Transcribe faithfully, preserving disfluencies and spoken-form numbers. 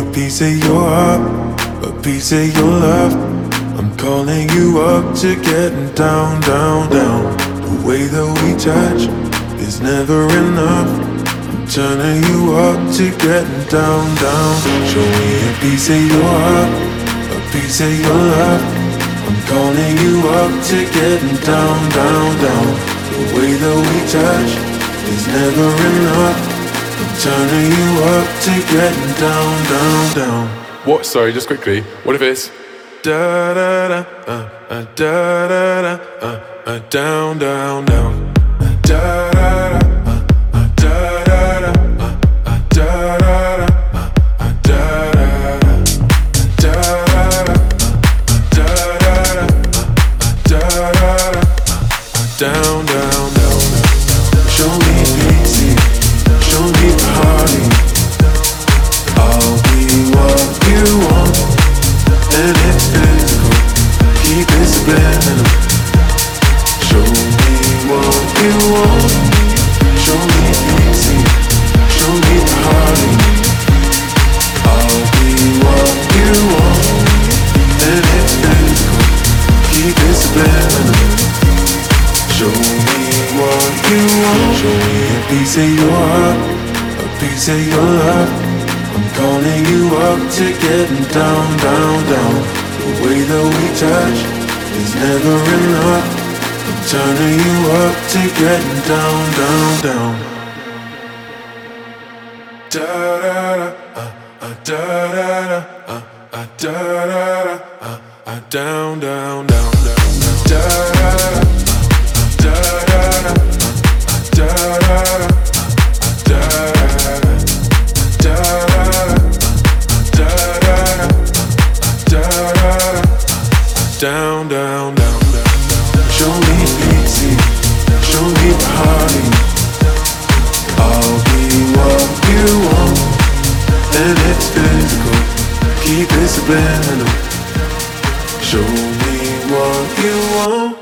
a piece of your heart, a piece of your love. I'm calling you up to getting down, down, down. The way that we touch is never enough. I'm turning you up to getting down, down. Show me a piece of your heart, a piece of your love. I'm calling you up to getting down, down, down. The way that we touch is never enough. I'm turning you up to getting down, down, down. What? Sorry, just quickly. What if it's da da da uh, uh, da da da uh, uh, down, down, down. Uh, da da da uh, uh, da da da uh, uh, da da da uh, uh, da da da da da da da da da da da down, down, down. Show me easy, show me party. I'll be what you want, and it's physical. Keep it subliminal. Show me what you want. Show me easy, show me party. I'll be what you want, and it's physical. Keep it subliminal. Show me what you want. Show me a piece of your heart, a piece of your love. I'm calling you up to getting down, down, down. The way that we touch is never enough. I'm turning you up to getting down, down, down. Da da da, uh, uh, da da da, uh, uh, da da da, uh, uh, down, down, down, down, down. Da da da. Da da da, da da da, da da da, da da da, da da da, down, down, down, down. Show me easy, show me party. I'll be what you want, and it's physical. Keep it subliminal. Show me what you want.